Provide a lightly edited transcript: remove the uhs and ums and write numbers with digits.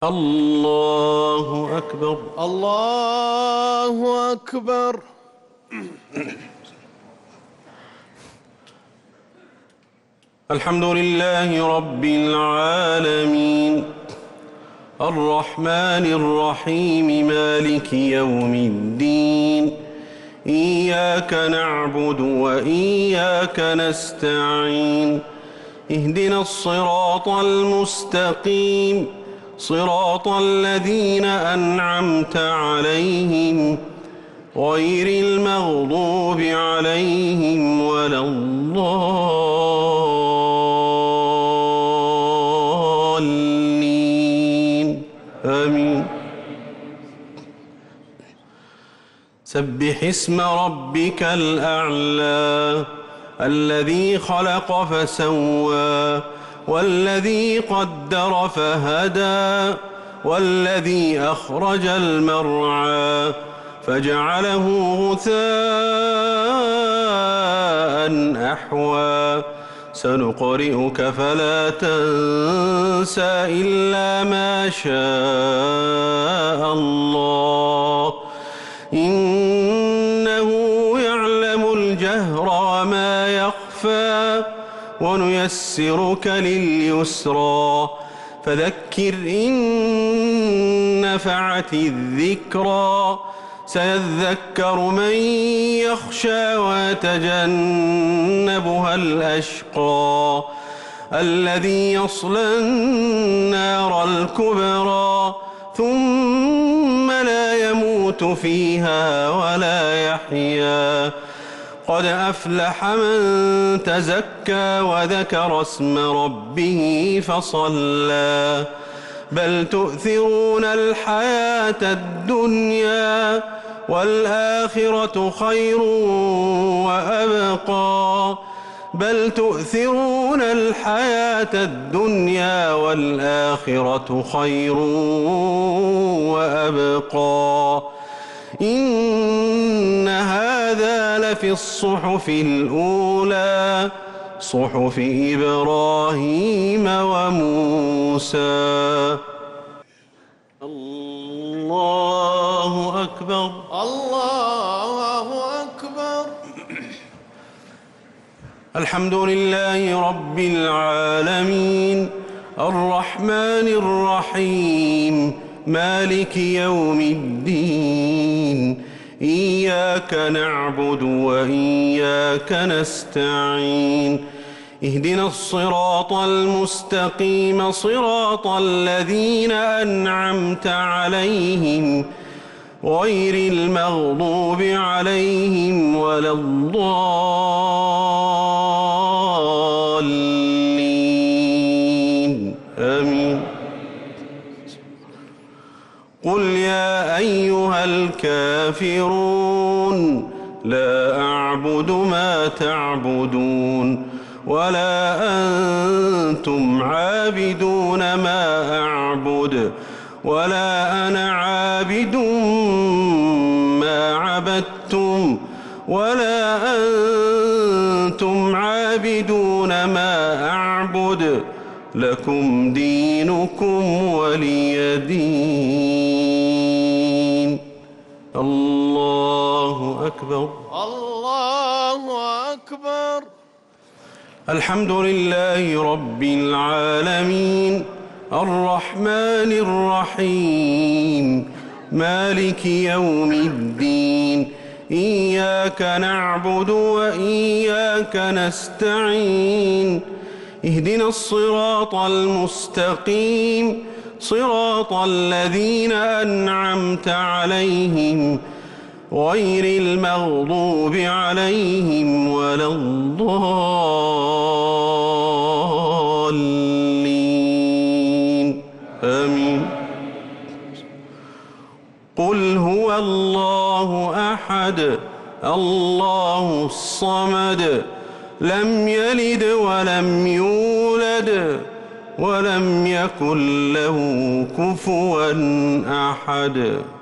الله أكبر. الله أكبر. الحمد لله رب العالمين الرحمن الرحيم مالك يوم الدين إياك نعبد وإياك نستعين اهدنا الصراط المستقيم صراط الذين أنعمت عليهم غير المغضوب عليهم ولا الضالين آمين. سبح اسم ربك الأعلى الذي خلق فسوى والذي قدر فهدى والذي أخرج المرعى فجعله غثاء أحوى سنقرئك فلا تنسى إلا ما شاء الله إنه يعلم الجهر وما يخفى ونيسرك لليسرى فذكر إن نفعت الذكرى سيذكر من يخشى ويتجنبها الأشقى الذي يصلى النار الكبرى ثم لا يموت فيها ولا يحيا قد أفلح من تزكى وذكر اسم ربه فصلى بل تؤثرون الحياة الدنيا والآخرة خير وأبقى بل تؤثرون الحياة الدنيا والآخرة خير وأبقى إن هذا لفي الصحف الأولى صحف إبراهيم وموسى. الله أكبر. الله أكبر. الحمد لله رب العالمين الرحمن الرحيم مالك يوم الدين إياك نعبد وإياك نستعين اهدنا الصراط المستقيم صراط الذين أنعمت عليهم غير المغضوب عليهم ولا الضالين آمين. قل يا أيها الكافرون لا أعبد ما تعبدون ولا أنتم عابدون ما أعبد ولا أنا عابد ما عبدتم ولا أنتم عابدون ما أعبد لكم دينكم ولي دين. الله أكبر. الله أكبر. الحمد لله رب العالمين الرحمن الرحيم مالك يوم الدين إياك نعبد وإياك نستعين اهدنا الصراط المستقيم صراط الذين أنعمت عليهم غير المغضوب عليهم ولا الضالين آمين. قل هو الله أحد الله الصمد لم يلد ولم يولد ولم يكن له كفوا أحد.